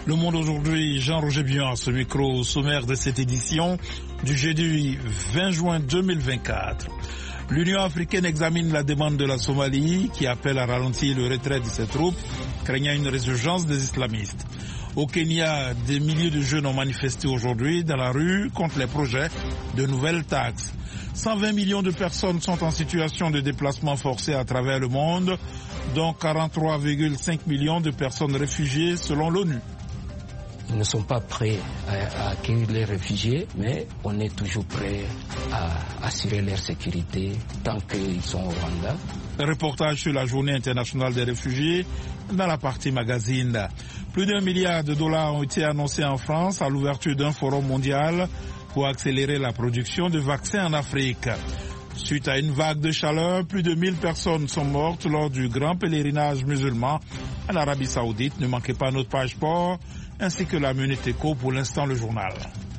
Le Monde aujourd'hui, Jean-Roger Bion à ce micro sommaire de cette édition du jeudi 20 juin 2024. L'Union africaine examine la demande de la Somalie qui appelle à ralentir le retrait de ses troupes, craignant une résurgence des islamistes. Au Kenya, des milliers de jeunes ont manifesté aujourd'hui dans la rue contre les projets de nouvelles taxes. 120 millions de personnes sont en situation de déplacement forcé à travers le monde, dont 43,5 millions de personnes réfugiées selon l'ONU. Ils ne sont pas prêts à accueillir les réfugiés, mais on est toujours prêt à assurer leur sécurité tant qu'ils sont au Rwanda. Reportage sur la journée internationale des réfugiés dans la partie magazine. Plus d'1 milliard de dollars ont été annoncés en France à l'ouverture d'un forum mondial pour accélérer la production de vaccins en Afrique. Suite à une vague de chaleur, plus de 1000 personnes sont mortes lors du grand pèlerinage musulman en Arabie Saoudite. Ne manquez pas notre page sport ainsi que la Minute Éco, pour l'instant le journal.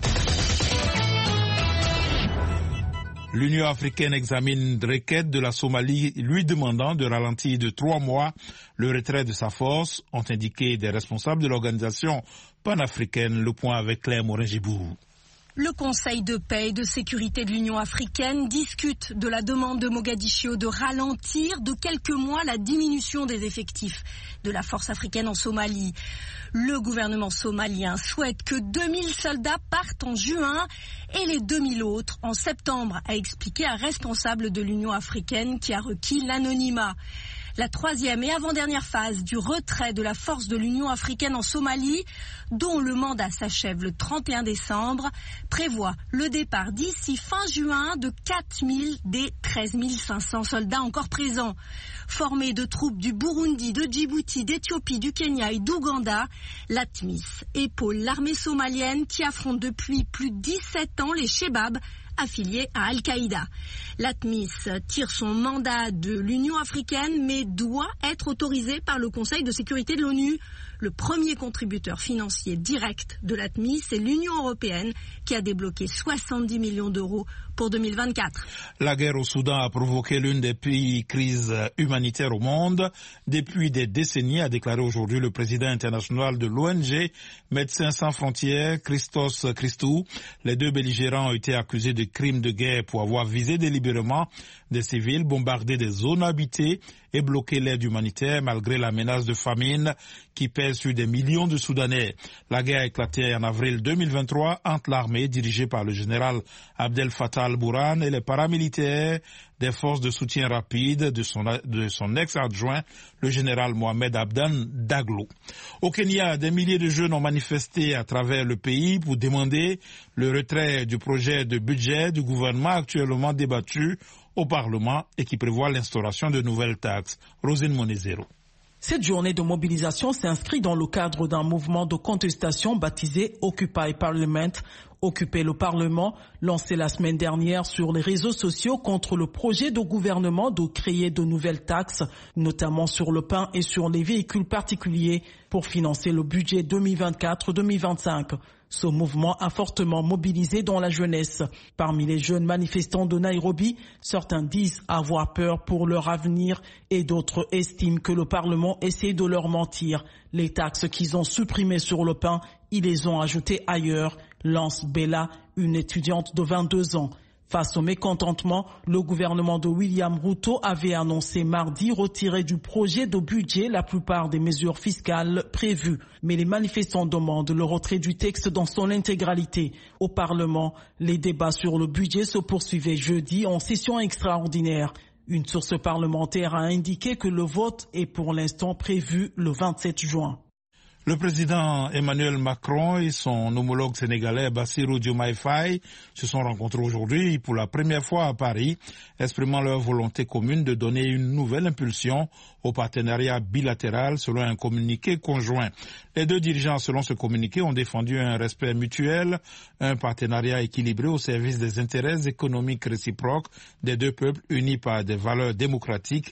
L'Union africaine examine une requête de la Somalie lui demandant de ralentir de 3 mois le retrait de sa force, ont indiqué des responsables de l'organisation panafricaine. Le point avec Claire Morin-Gibou. Le Conseil de paix et de sécurité de l'Union africaine discute de la demande de Mogadiscio de ralentir de quelques mois la diminution des effectifs de la force africaine en Somalie. Le gouvernement somalien souhaite que 2000 soldats partent en juin et les 2000 autres en septembre, a expliqué un responsable de l'Union africaine qui a requis l'anonymat. La troisième et avant-dernière phase du retrait de la force de l'Union africaine en Somalie, dont le mandat s'achève le 31 décembre, prévoit le départ d'ici fin juin de 4000 des 13 500 soldats encore présents. Formés de troupes du Burundi, de Djibouti, d'Éthiopie, du Kenya et d'Ouganda, l'ATMIS épaule l'armée somalienne qui affronte depuis plus de 17 ans les Chebab, affilié à Al-Qaïda. L'ATMIS tire son mandat de l'Union africaine mais doit être autorisé par le Conseil de sécurité de l'ONU. Le premier contributeur financier direct de l'ATMIS est l'Union européenne qui a débloqué 70 millions d'euros pour 2024. La guerre au Soudan a provoqué l'une des pires crises humanitaires au monde depuis des décennies, a déclaré aujourd'hui le président international de l'ONG Médecins sans frontières, Christos Christou. Les deux belligérants ont été accusés de crimes de guerre pour avoir visé délibérément des civils, bombardé des zones habitées et bloqué l'aide humanitaire malgré la menace de famine qui pèse sur des millions de Soudanais. La guerre a éclaté en avril 2023 entre l'armée dirigée par le général Abdel Fattah al-Burhan et les paramilitaires des forces de soutien rapide de son ex-adjoint, le général Mohamed Abdan Daglo. Au Kenya, des milliers de jeunes ont manifesté à travers le pays pour demander le retrait du projet de budget du gouvernement actuellement débattu au Parlement et qui prévoit l'instauration de nouvelles taxes. Rosine Monezero. Cette journée de mobilisation s'inscrit dans le cadre d'un mouvement de contestation baptisé Occupy Parliament, Occuper le Parlement, lancé la semaine dernière sur les réseaux sociaux contre le projet de gouvernement de créer de nouvelles taxes, notamment sur le pain et sur les véhicules particuliers pour financer le budget 2024-2025. Ce mouvement a fortement mobilisé dans la jeunesse. Parmi les jeunes manifestants de Nairobi, certains disent avoir peur pour leur avenir et d'autres estiment que le Parlement essaie de leur mentir. Les taxes qu'ils ont supprimées sur le pain, ils les ont ajoutées ailleurs, lance Bella, une étudiante de 22 ans. Face au mécontentement, le gouvernement de William Ruto avait annoncé mardi retirer du projet de budget la plupart des mesures fiscales prévues. Mais les manifestants demandent le retrait du texte dans son intégralité. Au Parlement, les débats sur le budget se poursuivaient jeudi en session extraordinaire. Une source parlementaire a indiqué que le vote est pour l'instant prévu le 27 juin. Le président Emmanuel Macron et son homologue sénégalais Bassirou Diomaye Faye se sont rencontrés aujourd'hui pour la première fois à Paris, exprimant leur volonté commune de donner une nouvelle impulsion au partenariat bilatéral selon un communiqué conjoint. Les deux dirigeants, selon ce communiqué, ont défendu un respect mutuel, un partenariat équilibré au service des intérêts économiques réciproques des deux peuples unis par des valeurs démocratiques,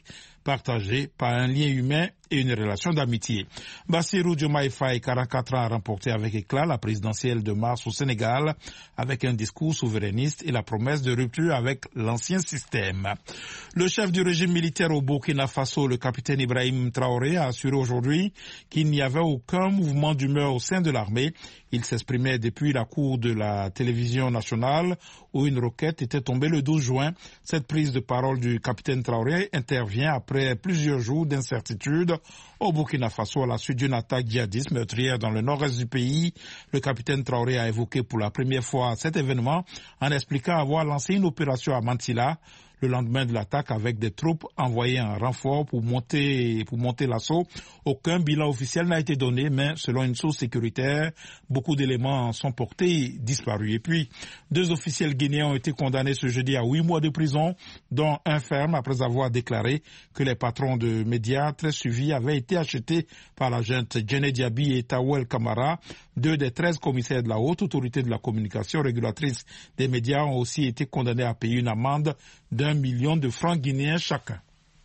partagée par un lien humain et une relation d'amitié. Bassirou Diomaye Faye, 44 ans, a remporté avec éclat la présidentielle de mars au Sénégal avec un discours souverainiste et la promesse de rupture avec l'ancien système. Le chef du régime militaire au Burkina Faso, le capitaine Ibrahim Traoré, a assuré aujourd'hui qu'il n'y avait aucun mouvement d'humeur au sein de l'armée. Il s'exprimait depuis la cour de la télévision nationale où une roquette était tombée le 12 juin. Cette prise de parole du capitaine Traoré intervient après plusieurs jours d'incertitude au Burkina Faso à la suite d'une attaque djihadiste meurtrière dans le nord-est du pays. Le capitaine Traoré a évoqué pour la première fois cet événement en expliquant avoir lancé une opération à Mantilla le lendemain de l'attaque avec des troupes envoyées en renfort pour monter l'assaut. Aucun bilan officiel n'a été donné, mais selon une source sécuritaire, beaucoup d'éléments sont portés disparus. Et puis, 2 officiels guinéens ont été condamnés ce jeudi à 8 mois de prison, dont un ferme après avoir déclaré que les patrons de médias très suivis avaient été achetés par la junte Djené Diaby et Tawel Kamara. 2 des 13 commissaires de la haute autorité de la communication régulatrice des médias ont aussi été condamnés à payer une amende d'1 million de francs guinéens chacun.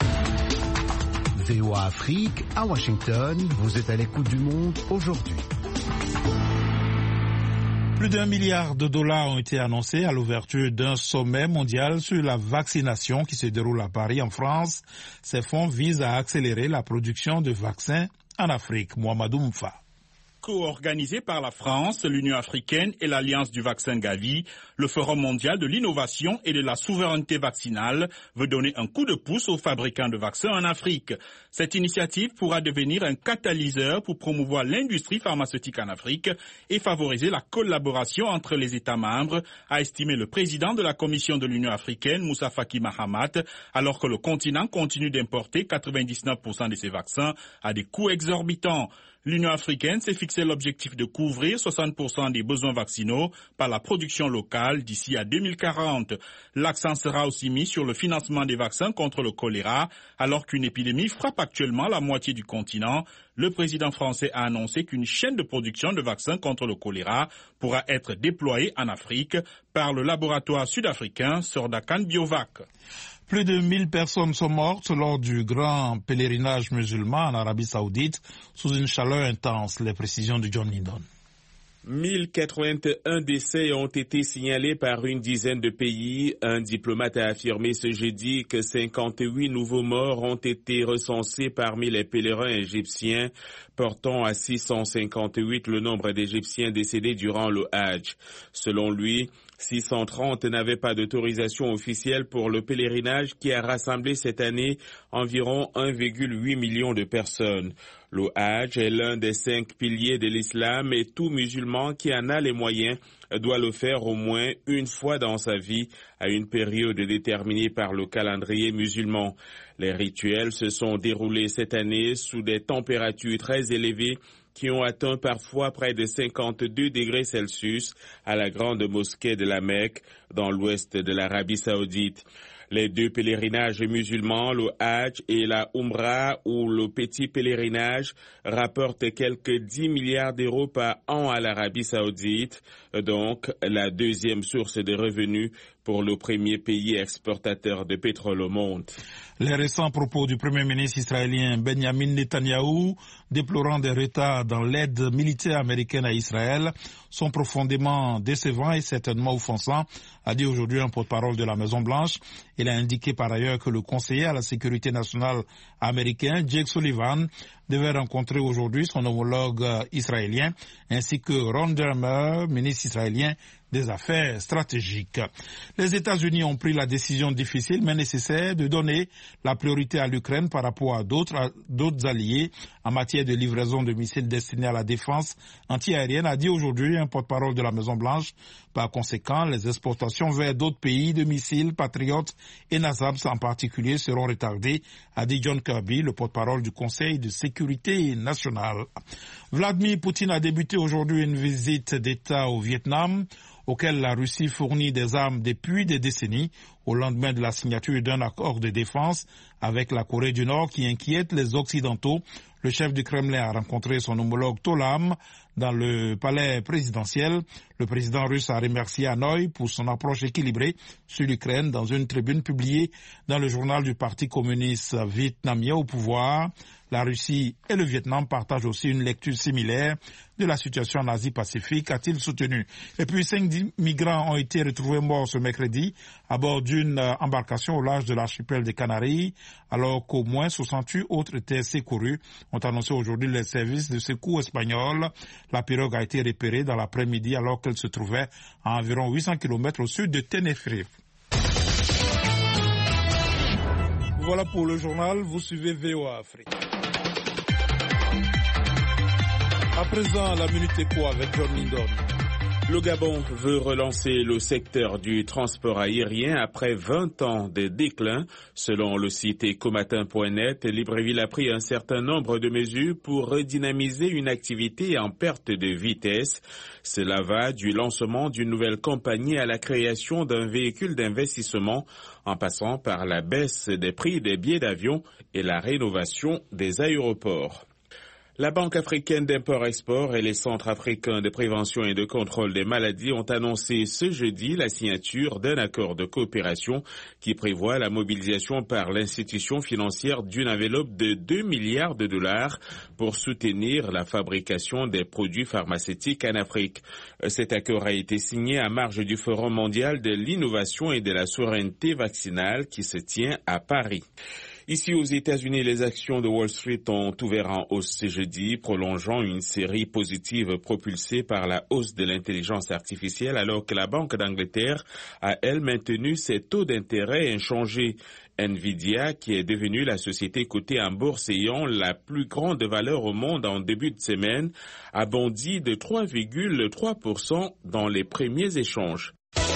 VOA Afrique, à Washington, vous êtes à l'écoute du monde aujourd'hui. Plus d'1 milliard de dollars ont été annoncés à l'ouverture d'un sommet mondial sur la vaccination qui se déroule à Paris, en France. Ces fonds visent à accélérer la production de vaccins en Afrique. Mohamedou Mfa. Co-organisé par la France, l'Union africaine et l'Alliance du vaccin Gavi, le Forum mondial de l'innovation et de la souveraineté vaccinale veut donner un coup de pouce aux fabricants de vaccins en Afrique. Cette initiative pourra devenir un catalyseur pour promouvoir l'industrie pharmaceutique en Afrique et favoriser la collaboration entre les États membres, a estimé le président de la Commission de l'Union africaine, Moussa Faki Mahamat, alors que le continent continue d'importer 99% de ses vaccins à des coûts exorbitants. L'Union africaine s'est fixé l'objectif de couvrir 60% des besoins vaccinaux par la production locale d'ici à 2040. L'accent sera aussi mis sur le financement des vaccins contre le choléra, alors qu'une épidémie frappe actuellement la moitié du continent. Le président français a annoncé qu'une chaîne de production de vaccins contre le choléra pourra être déployée en Afrique par le laboratoire sud-africain Sordakan Biovac. Plus de 1000 personnes sont mortes lors du grand pèlerinage musulman en Arabie Saoudite sous une chaleur intense. Les précisions de John Lindon. 1081 décès ont été signalés par une dizaine de pays. Un diplomate a affirmé ce jeudi que 58 nouveaux morts ont été recensés parmi les pèlerins égyptiens, portant à 658 le nombre d'Égyptiens décédés durant le Hajj. Selon lui, 630 n'avaient pas d'autorisation officielle pour le pèlerinage qui a rassemblé cette année environ 1,8 million de personnes. Le Hajj est l'un des 5 piliers de l'islam et tout musulman qui en a les moyens doit le faire au moins une fois dans sa vie à une période déterminée par le calendrier musulman. Les rituels se sont déroulés cette année sous des températures très élevées qui ont atteint parfois près de 52 degrés Celsius à la grande mosquée de la Mecque, dans l'ouest de l'Arabie Saoudite. Les 2 pèlerinages musulmans, le Hajj et la Umrah ou le petit pèlerinage, rapportent quelques 10 milliards d'euros par an à l'Arabie Saoudite, donc la 2e source de revenus pour le premier pays exportateur de pétrole au monde. Les récents propos du Premier ministre israélien Benjamin Netanyahou, déplorant des retards dans l'aide militaire américaine à Israël, sont profondément décevants et certainement offensants, a dit aujourd'hui un porte-parole de la Maison-Blanche. Il a indiqué par ailleurs que le conseiller à la sécurité nationale américain, Jake Sullivan, devait rencontrer aujourd'hui son homologue israélien, ainsi que Ron Dermer, ministre israélien des Affaires stratégiques. Les États-Unis ont pris la décision difficile mais nécessaire de donner la priorité à l'Ukraine par rapport à d'autres alliés en matière de livraison de missiles destinés à la défense antiaérienne, a dit aujourd'hui un porte-parole de la Maison-Blanche. Par conséquent, les exportations vers d'autres pays de missiles Patriot et NASAMS en particulier seront retardées, a dit John Kirby, le porte-parole du Conseil de sécurité nationale. Vladimir Poutine a débuté aujourd'hui une visite d'État au Vietnam, auquel la Russie fournit des armes depuis des décennies, au lendemain de la signature d'un accord de défense avec la Corée du Nord qui inquiète les Occidentaux. Le chef du Kremlin a rencontré son homologue Tolam dans le palais présidentiel. Le président russe a remercié Hanoï pour son approche équilibrée sur l'Ukraine dans une tribune publiée dans le journal du Parti communiste vietnamien au pouvoir. La Russie et le Vietnam partagent aussi une lecture similaire de la situation en Asie-Pacifique, a-t-il soutenu. Et puis 5 migrants ont été retrouvés morts ce mercredi à bord d'une embarcation au large de l'archipel des Canaries, alors qu'au moins 68 autres étaient secourus, ont annoncé aujourd'hui les services de secours espagnols. La pirogue a été repérée dans l'après-midi alors qu'elle se trouvait à environ 800 km au sud de Tenerife. Voilà pour le journal, vous suivez VOA Afrique. À présent, la Minute Éco avec John Lindon. Le Gabon veut relancer le secteur du transport aérien après 20 ans de déclin. Selon le site ecomatin.net, Libreville a pris un certain nombre de mesures pour redynamiser une activité en perte de vitesse. Cela va du lancement d'une nouvelle compagnie à la création d'un véhicule d'investissement, en passant par la baisse des prix des billets d'avion et la rénovation des aéroports. La Banque africaine d'import-export et les centres africains de prévention et de contrôle des maladies ont annoncé ce jeudi la signature d'un accord de coopération qui prévoit la mobilisation par l'institution financière d'une enveloppe de 2 milliards de dollars pour soutenir la fabrication des produits pharmaceutiques en Afrique. Cet accord a été signé à marge du Forum mondial de l'innovation et de la souveraineté vaccinale qui se tient à Paris. Ici aux États-Unis, les actions de Wall Street ont ouvert en hausse ce jeudi, prolongeant une série positive propulsée par la hausse de l'intelligence artificielle, alors que la Banque d'Angleterre a, elle, maintenu ses taux d'intérêt inchangés. Nvidia, qui est devenue la société cotée en bourse ayant la plus grande valeur au monde en début de semaine, a bondi de 3,3% dans les premiers échanges.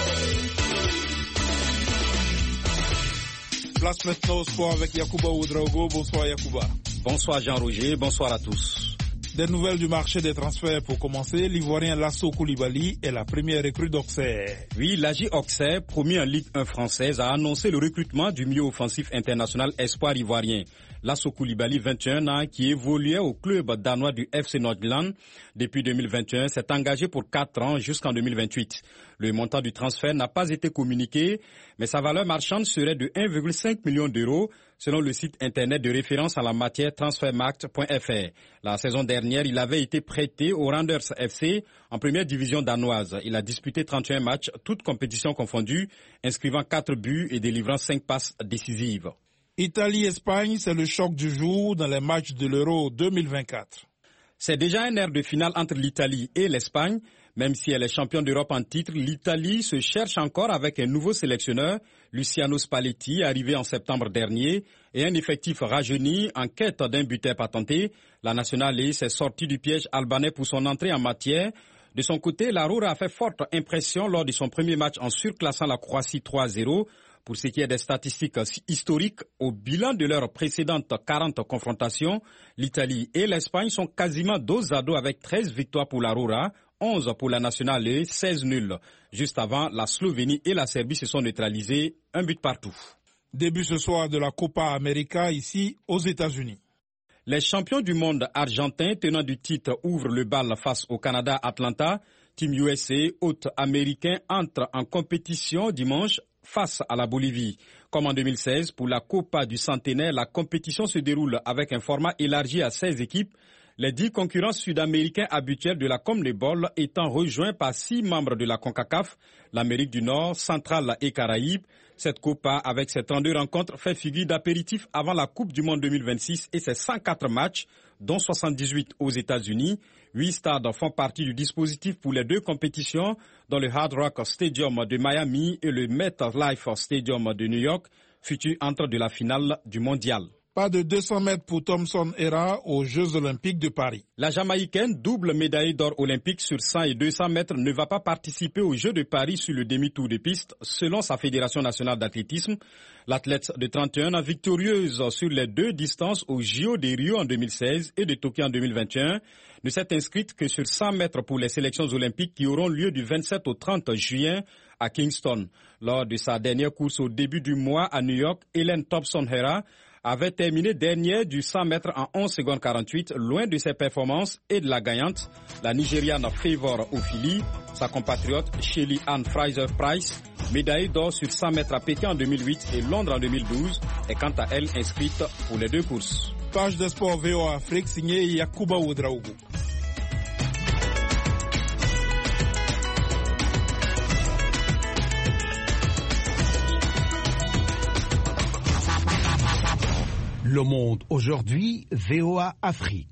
Place maintenant au sport avec Yacouba Ouedraogo. Bonsoir Yacouba. Bonsoir Jean-Roger, bonsoir à tous. Des nouvelles du marché des transferts pour commencer. L'Ivoirien Lasso Koulibaly est la première recrue d'Auxerre. Oui, l'AJ Auxerre, promu en Ligue 1 française, a annoncé le recrutement du milieu offensif international espoir ivoirien. Lasso Koulibaly, 21 ans, qui évoluait au club danois du FC Nordland depuis 2021, s'est engagé pour 4 ans jusqu'en 2028. Le montant du transfert n'a pas été communiqué, mais sa valeur marchande serait de 1,5 million d'euros, selon le site internet de référence en la matière transfermarkt.fr. La saison dernière, il avait été prêté au Randers FC en première division danoise. Il a disputé 31 matchs, toutes compétitions confondues, inscrivant 4 buts et délivrant 5 passes décisives. Italie-Espagne, c'est le choc du jour dans les matchs de l'Euro 2024. C'est déjà un air de finale entre l'Italie et l'Espagne. Même si elle est championne d'Europe en titre, l'Italie se cherche encore avec un nouveau sélectionneur, Luciano Spalletti, arrivé en septembre dernier, et un effectif rajeuni en quête d'un buteur patenté. La nationale s'est sortie du piège albanais pour son entrée en matière. De son côté, la Roura a fait forte impression lors de son premier match en surclassant la Croatie 3-0. Pour ce qui est des statistiques historiques, au bilan de leurs précédentes 40 confrontations, l'Italie et l'Espagne sont quasiment dos à dos avec 13 victoires pour la Roura, 11 pour la nationale et 16 nuls. Juste avant, la Slovénie et la Serbie se sont neutralisés, un but partout. Début ce soir de la Copa América ici aux États-Unis. Les champions du monde argentins tenant du titre ouvrent le bal face au Canada à Atlanta. Team USA, hôte américain, entre en compétition dimanche face à la Bolivie. Comme en 2016, pour la Copa du Centenaire, la compétition se déroule avec un format élargi à 16 équipes, les 10 concurrents sud-américains habituels de la CONMEBOL étant rejoints par 6 membres de la CONCACAF, l'Amérique du Nord, Centrale et Caraïbes. Cette Copa, avec ses 32 rencontres, fait figure d'apéritif avant la Coupe du Monde 2026 et ses 104 matchs, dont 78 aux États-Unis. 8 stades font partie du dispositif pour les 2 compétitions, dans le Hard Rock Stadium de Miami et le MetLife Stadium de New York, futur entre de la finale du mondial. Pas de 200 mètres pour Thomson Hera aux Jeux Olympiques de Paris. La Jamaïcaine, double médaillée d'or olympique sur 100 et 200 mètres, ne va pas participer aux Jeux de Paris sur le demi-tour de piste, selon sa Fédération nationale d'athlétisme. L'athlète de 31 ans, victorieuse sur les 2 distances aux JO de Rio en 2016 et de Tokyo en 2021, ne s'est inscrite que sur 100 mètres pour les sélections olympiques qui auront lieu du 27 au 30 juin à Kingston. Lors de sa dernière course au début du mois à New York, Helen Thompson-Herah avait terminé dernière du 100 mètres en 11 secondes 48, loin de ses performances et de la gagnante, la Nigériane Favour Ofili, sa compatriote Shelly Ann Fraser-Price, médaillée d'or sur 100 mètres à Pékin en 2008 et Londres en 2012, est quant à elle inscrite pour les deux courses. Page de sport VOA Afrique signée Yakuba Ouedraogo. Le Monde aujourd'hui, VOA Afrique.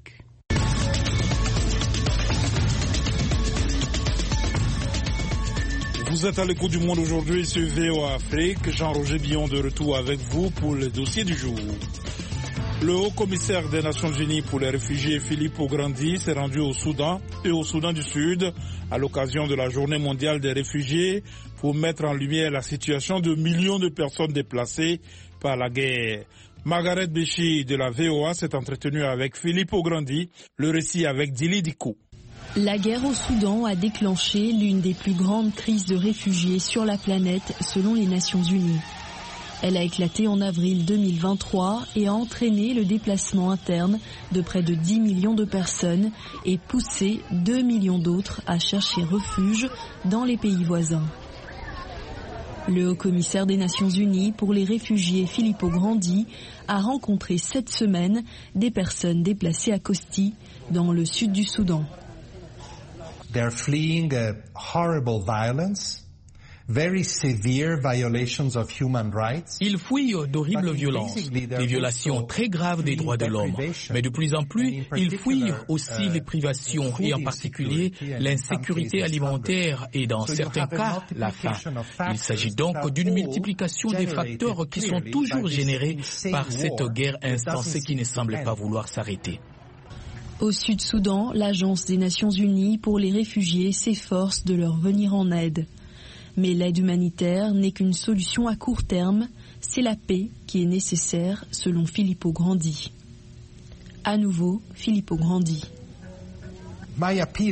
Vous êtes à l'écoute du Monde aujourd'hui sur VOA Afrique. Jean-Roger Billon de retour avec vous pour le dossier du jour. Le haut-commissaire des Nations Unies pour les réfugiés, Filippo Grandi, s'est rendu au Soudan et au Soudan du Sud à l'occasion de la Journée mondiale des réfugiés pour mettre en lumière la situation de millions de personnes déplacées par la guerre. Margaret Béchi de la VOA s'est entretenue avec Filippo Grandi, le récit avec Dili Diko. La guerre au Soudan a déclenché l'une des plus grandes crises de réfugiés sur la planète selon les Nations Unies. Elle a éclaté en avril 2023 et a entraîné le déplacement interne de près de 10 millions de personnes et poussé 2 millions d'autres à chercher refuge dans les pays voisins. Le haut-commissaire des Nations Unies pour les réfugiés, Filippo Grandi, a rencontré cette semaine des personnes déplacées à Kosti, dans le sud du Soudan. They're fleeing a horrible violence. Very severe violations of human rights. Ils fuient d'horribles violences, des violations très graves des droits de l'homme. Mais de plus en plus, ils fuient aussi les privations et en particulier l'insécurité alimentaire et dans certains cas, la faim. Il s'agit donc d'une multiplication des facteurs qui sont toujours générés par cette guerre instancée qui ne semble pas vouloir s'arrêter. Au Sud-Soudan, l'Agence des Nations Unies pour les réfugiés s'efforce de leur venir en aide. Mais l'aide humanitaire n'est qu'une solution à court terme, c'est la paix qui est nécessaire, selon Filippo Grandi. À nouveau, Filippo Grandi. Mon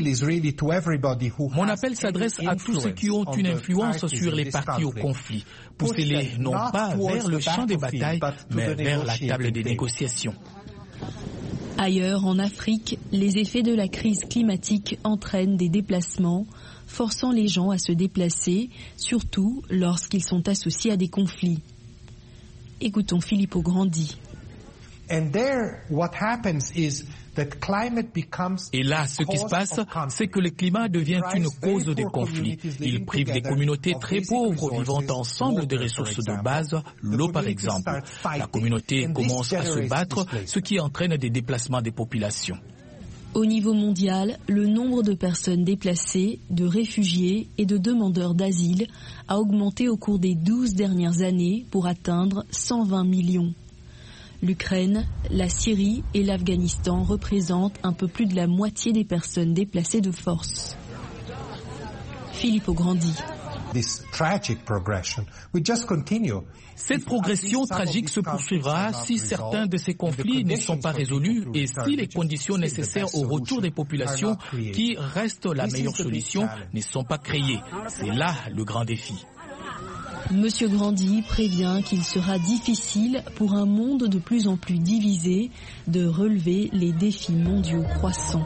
appel s'adresse à tous ceux qui ont une influence sur les parties au conflit. Poussez-les non pas vers le champ des batailles, mais vers la table des négociations. Ailleurs, en Afrique, les effets de la crise climatique entraînent des déplacements, forçant les gens à se déplacer, surtout lorsqu'ils sont associés à des conflits. Écoutons Filippo Grandi. Et là, ce qui se passe, c'est que le climat devient une cause des conflits. Il prive des communautés très pauvres vivant ensemble des ressources de base, l'eau par exemple. La communauté commence à se battre, ce qui entraîne des déplacements des populations. Au niveau mondial, le nombre de personnes déplacées, de réfugiés et de demandeurs d'asile a augmenté au cours des 12 dernières années pour atteindre 120 millions. L'Ukraine, la Syrie et l'Afghanistan représentent un peu plus de la moitié des personnes déplacées de force. Filippo Grandi. Cette progression tragique se poursuivra si certains de ces conflits ne sont pas résolus et si les conditions nécessaires au retour des populations, qui restent la meilleure solution, ne sont pas créées. C'est là le grand défi. Monsieur Grandi prévient qu'il sera difficile pour un monde de plus en plus divisé de relever les défis mondiaux croissants.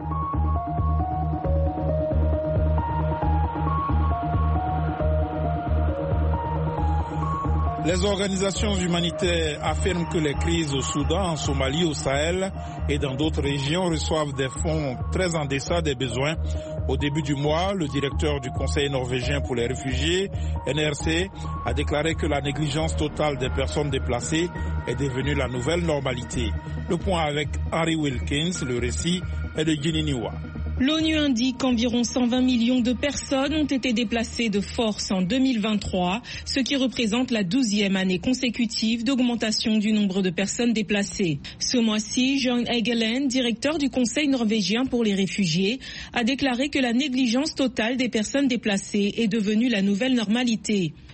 Les organisations humanitaires affirment que les crises au Soudan, en Somalie, au Sahel et dans d'autres régions reçoivent des fonds très en deçà des besoins. Au début du mois, le directeur du Conseil norvégien pour les réfugiés, NRC, a déclaré que la négligence totale des personnes déplacées est devenue la nouvelle normalité. Le point avec Henry Wilkins, le récit est de Ginny Niwa. L'ONU indique qu'environ 120 millions de personnes ont été déplacées de force en 2023, ce qui représente la 12e année consécutive d'augmentation du nombre de personnes déplacées. Ce mois-ci, John Egeland, directeur du Conseil norvégien pour les réfugiés, a déclaré que la négligence totale des personnes déplacées est devenue la nouvelle normalité.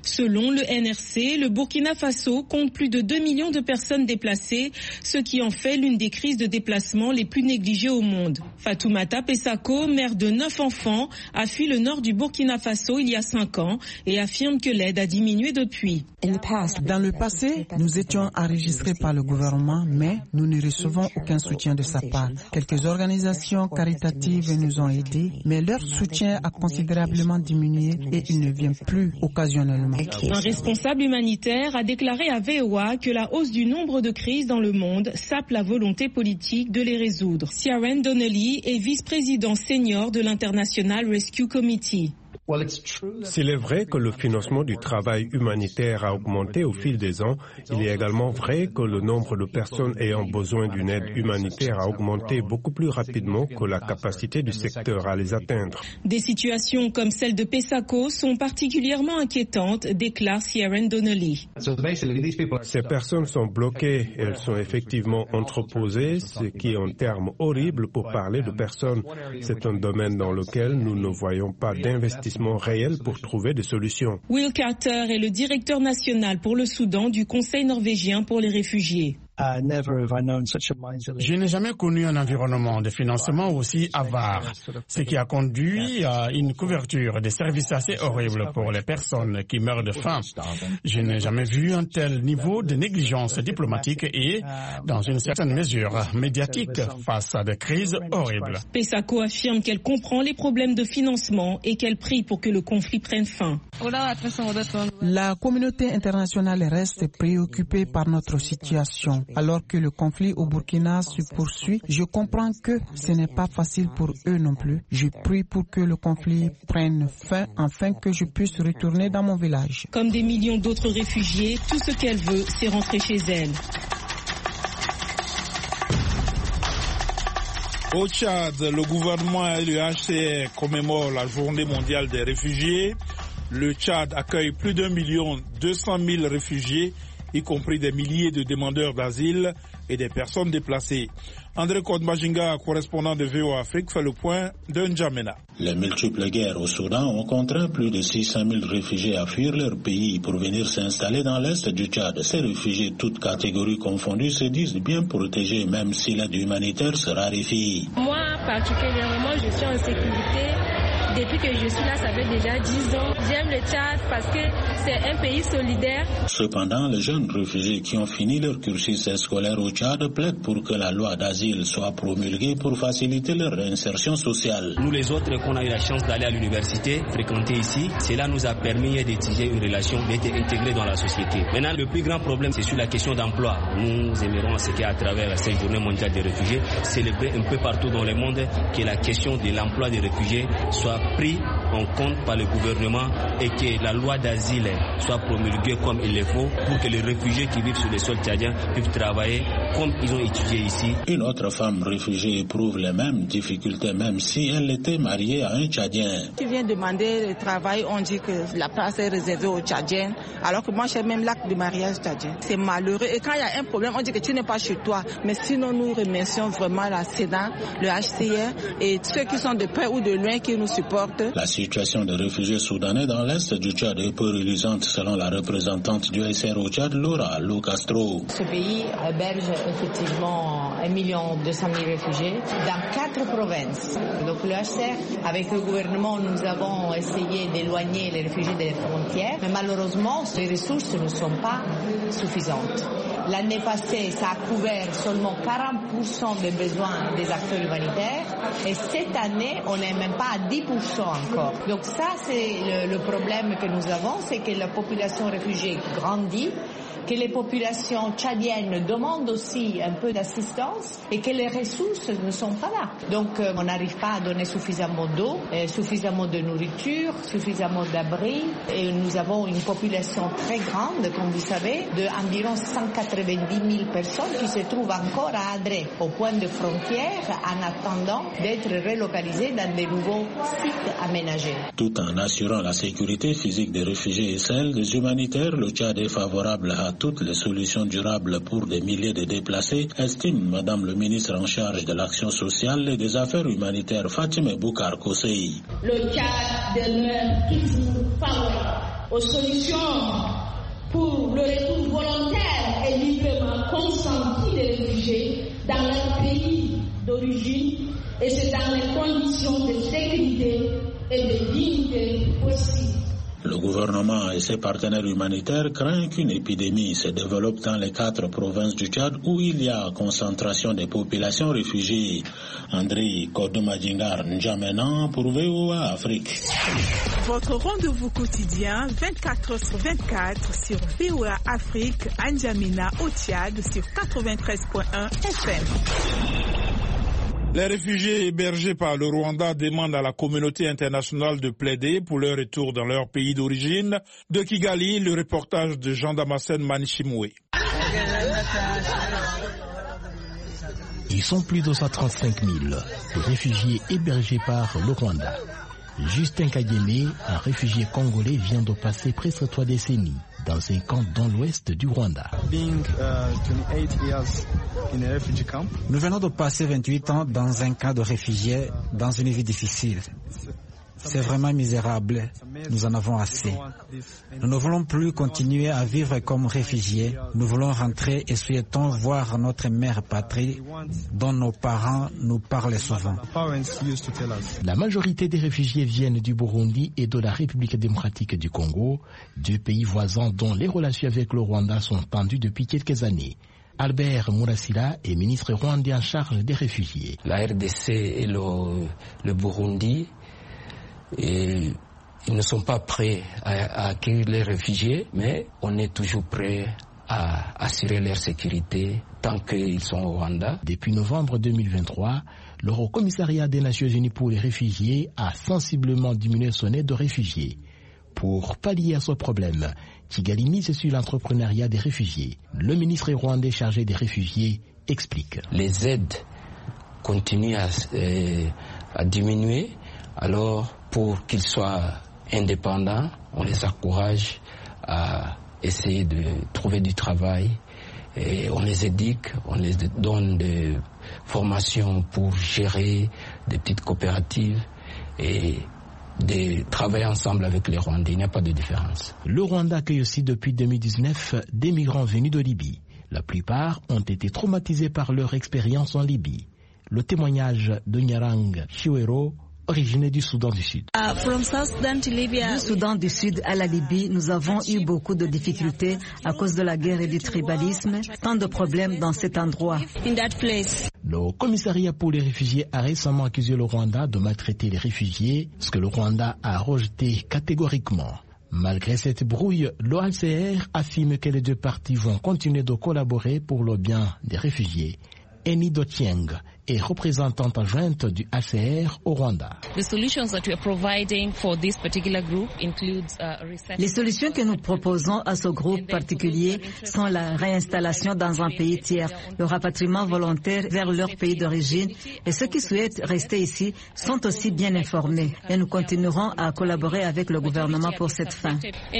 Selon le NRC, le Burkina Faso compte plus de 2 millions de personnes déplacées, ce qui en fait l'une des crises de déplacement les plus négligées au monde. Fatoumata Pessako, mère de 9 enfants, a fui le nord du Burkina Faso il y a 5 ans et affirme que l'aide a diminué depuis. Dans le passé, nous étions enregistrés par le gouvernement, mais nous ne recevons aucun soutien de sa part. Quelques organisations caritatives nous ont aidés, mais leur soutien a considérablement diminué et il ne vient plus occasionnellement. Un responsable humanitaire a déclaré à VOA que la hausse du nombre de crises dans le monde sape la volonté politique de les résoudre. Ciaran Donnelly est vice-président senior de l'International Rescue Committee. S'il est vrai que le financement du travail humanitaire a augmenté au fil des ans, il est également vrai que le nombre de personnes ayant besoin d'une aide humanitaire a augmenté beaucoup plus rapidement que la capacité du secteur à les atteindre. Des situations comme celle de Pessako sont particulièrement inquiétantes, déclare Ciaran Donnelly. Ces personnes sont bloquées, elles sont effectivement entreposées, ce qui est un terme horrible pour parler de personnes. C'est un domaine dans lequel nous ne voyons pas d'investissement réel pour trouver des solutions. Will Carter est le directeur national pour le Soudan du Conseil norvégien pour les réfugiés. Je n'ai jamais connu un environnement de financement aussi avare, ce qui a conduit à une couverture des services assez horrible pour les personnes qui meurent de faim. Je n'ai jamais vu un tel niveau de négligence diplomatique et, dans une certaine mesure, médiatique face à des crises horribles. Pessako affirme qu'elle comprend les problèmes de financement et qu'elle prie pour que le conflit prenne fin. La communauté internationale reste préoccupée par notre situation. Alors que le conflit au Burkina se poursuit, je comprends que ce n'est pas facile pour eux non plus. Je prie pour que le conflit prenne fin afin que je puisse retourner dans mon village. Comme des millions d'autres réfugiés, tout ce qu'elle veut, c'est rentrer chez elle. Au Tchad, le gouvernement et le HCR commémorent la journée mondiale des réfugiés. Le Tchad accueille plus d'1 200 000 réfugiés, y compris des milliers de demandeurs d'asile et des personnes déplacées. André Kodmajinga, correspondant de VOA Afrique, fait le point de N'Djamena. Les multiples guerres au Soudan ont contraint plus de 600 000 réfugiés à fuir leur pays pour venir s'installer dans l'est du Tchad. Ces réfugiés, toutes catégories confondues, se disent bien protégés, même si l'aide humanitaire se raréfie. Moi, particulièrement, je suis en sécurité. Depuis que je suis là, ça fait déjà 10 ans. J'aime le Tchad parce que c'est un pays solidaire. Cependant, les jeunes réfugiés qui ont fini leur cursus scolaire au Tchad plaident pour que la loi d'asile soit promulguée pour faciliter leur réinsertion sociale. Nous les autres, qu'on a eu la chance d'aller à l'université, fréquenter ici, cela nous a permis d'étudier une relation, d'être intégrés dans la société. Maintenant, le plus grand problème, c'est sur la question d'emploi. Nous aimerons ce qu'à travers cette journée mondiale des réfugiés, célébrer un peu partout dans le monde que la question de l'emploi des réfugiés soit pris en compte par le gouvernement et que la loi d'asile soit promulguée comme il le faut pour que les réfugiés qui vivent sur le sol tchadien puissent travailler comme ils ont étudié ici. Une autre femme réfugiée éprouve les mêmes difficultés même si elle était mariée à un Tchadien. Tu viens demander le travail, on dit que la place est réservée aux Tchadiens alors que moi j'ai même l'acte de mariage tchadien. C'est malheureux et quand il y a un problème on dit que tu n'es pas chez toi. Mais sinon nous remercions vraiment la SEDA, le HCR et ceux qui sont de près ou de loin qui nous supportent. La situation des réfugiés soudanais dans l'est du Tchad est peu reluisante selon la représentante du HCR au Tchad, Laura Lucastro. Ce pays héberge effectivement 1 200 000 réfugiés dans 4 provinces. Donc le HCR, avec le gouvernement, nous avons essayé d'éloigner les réfugiés des frontières, mais malheureusement, les ressources ne sont pas suffisantes. L'année passée, ça a couvert seulement 40% des besoins des acteurs humanitaires et cette année, on n'est même pas à 10% encore. Donc ça, c'est le problème que nous avons, c'est que la population réfugiée grandit, que les populations tchadiennes demandent aussi un peu d'assistance et que les ressources ne sont pas là. Donc on n'arrive pas à donner suffisamment d'eau, suffisamment de nourriture, suffisamment d'abris et nous avons une population très grande, comme vous savez, d'environ 190 000 personnes qui se trouvent encore à Adré, au point de frontière, en attendant d'être relocalisées dans des nouveaux sites aménagés. Tout en assurant la sécurité physique des réfugiés et celle des humanitaires, le Tchad est favorable à toutes les solutions durables pour des milliers de déplacés, estime Madame le ministre en charge de l'action sociale et des affaires humanitaires Fatima Boukar Kosei. Le Tchad demeure toujours favorable aux solutions pour le retour volontaire et librement consenti des réfugiés dans leur pays d'origine, et c'est dans les conditions de sécurité et de dignité aussi. Le gouvernement et ses partenaires humanitaires craignent qu'une épidémie se développe dans les 4 provinces du Tchad où il y a concentration des populations réfugiées. André Kodomadingar N'Djamena pour VOA Afrique. Votre rendez-vous quotidien 24h/24 sur VOA Afrique, N'Djamena au Tchad sur 93.1 FM. Les réfugiés hébergés par le Rwanda demandent à la communauté internationale de plaider pour leur retour dans leur pays d'origine. De Kigali, le reportage de Jean-Damascène Manishimwe. Ils sont plus de 135 000, les réfugiés hébergés par le Rwanda. Justin Kageme, un réfugié congolais, vient de passer presque 3 décennies dans un camp dans l'ouest du Rwanda. Nous venons de passer 28 ans dans un camp de réfugiés, dans une vie difficile. C'est vraiment misérable. Nous en avons assez. Nous ne voulons plus continuer à vivre comme réfugiés. Nous voulons rentrer et souhaitons voir notre mère patrie dont nos parents nous parlaient souvent. La majorité des réfugiés viennent du Burundi et de la République démocratique du Congo, 2 pays voisins dont les relations avec le Rwanda sont tendues depuis quelques années. Albert Murasira est ministre rwandais en charge des réfugiés. La RDC et le Burundi, et ils ne sont pas prêts à accueillir les réfugiés, mais on est toujours prêt à assurer leur sécurité tant qu'ils sont au Rwanda. Depuis novembre 2023, le Haut Commissariat des Nations Unies pour les réfugiés a sensiblement diminué son aide aux réfugiés. Pour pallier à ce problème, Kigali mise sur l'entrepreneuriat des réfugiés. Le ministre rwandais chargé des réfugiés explique. Les aides continuent à diminuer, alors pour qu'ils soient indépendants, on les encourage à essayer de trouver du travail et on les éduque, on les donne des formations pour gérer des petites coopératives et de travailler ensemble avec les Rwandais. Il n'y a pas de différence. Le Rwanda accueille aussi depuis 2019 des migrants venus de Libye. La plupart ont été traumatisés par leur expérience en Libye. Le témoignage de Nyarang Chiwero, originaire du Soudan du Sud. Du Soudan du Sud à la Libye, nous avons eu beaucoup de difficultés à cause de la guerre et du tribalisme, tant de problèmes dans cet endroit. Le commissariat pour les réfugiés a récemment accusé le Rwanda de maltraiter les réfugiés, ce que le Rwanda a rejeté catégoriquement. Malgré cette brouille, l'OHCR affirme que les 2 parties vont continuer de collaborer pour le bien des réfugiés. Eni Dotieng est représentante adjointe du HCR au Rwanda. Les solutions que nous proposons à ce groupe particulier sont la réinstallation dans un pays tiers, le rapatriement volontaire vers leur pays d'origine, et ceux qui souhaitent rester ici sont aussi bien informés. Et nous continuerons à collaborer avec le gouvernement pour cette fin.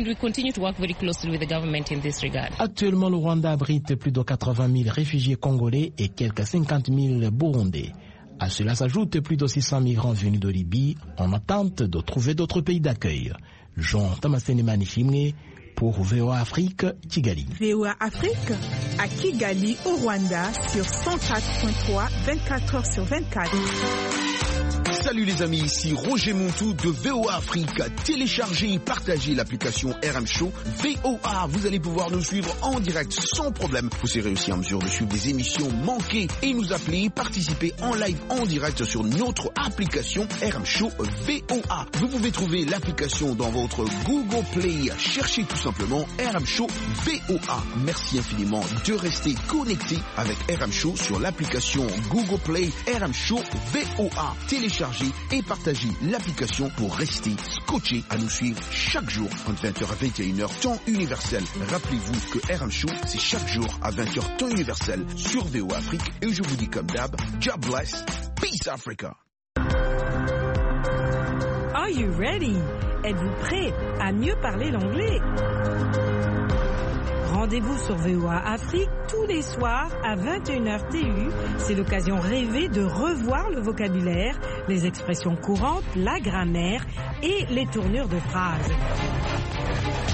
Actuellement, le Rwanda abrite plus de 80 000 réfugiés congolais et quelques 50 000 Burundais. À cela s'ajoutent plus de 600 migrants venus de Libye en attente de trouver d'autres pays d'accueil. Jean-Damascène Manishimwe pour VOA Afrique, Kigali. VOA Afrique à Kigali au Rwanda sur 104.3, 24h/24. Salut les amis, ici Roger Montou de VOA Afrique. Téléchargez et partagez l'application RM Show VOA. Vous allez pouvoir nous suivre en direct sans problème. Vous serez aussi en mesure de suivre des émissions manquées et nous appeler, participer en live en direct sur notre application RM Show VOA. Vous pouvez trouver l'application dans votre Google Play. Cherchez tout simplement RM Show VOA. Merci infiniment de rester connecté avec RM Show sur l'application Google Play RM Show VOA. Téléchargez et partagez l'application pour rester scotché à nous suivre chaque jour entre 20h à 21h temps universel. Rappelez-vous que RM Show c'est chaque jour à 20h temps universel sur VOA Afrique et je vous dis comme d'hab, God bless, peace Africa. Are you ready? Êtes-vous prêt à mieux parler l'anglais? Rendez-vous sur VOA Afrique tous les soirs à 21h TU. C'est l'occasion rêvée de revoir le vocabulaire, les expressions courantes, la grammaire et les tournures de phrases.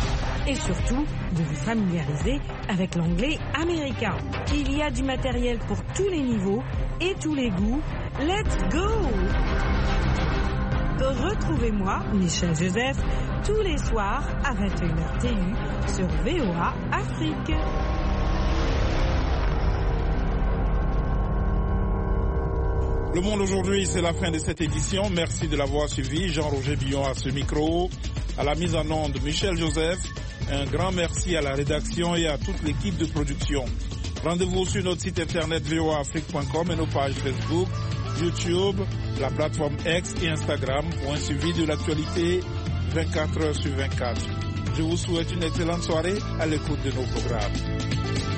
et surtout de vous familiariser avec l'anglais américain. Il y a du matériel pour tous les niveaux et tous les goûts. Let's go! Retrouvez-moi, Michel Joseph, tous les soirs à 21h TU sur VOA Afrique. Le Monde aujourd'hui, c'est la fin de cette édition. Merci de l'avoir suivi. Jean-Roger Billon à ce micro. À la mise en onde, Michel Joseph. Un grand merci à la rédaction et à toute l'équipe de production. Rendez-vous sur notre site internet voaafrique.com et nos pages Facebook, YouTube, la plateforme X et Instagram pour un suivi de l'actualité 24 heures sur 24. Je vous souhaite une excellente soirée à l'écoute de nos programmes.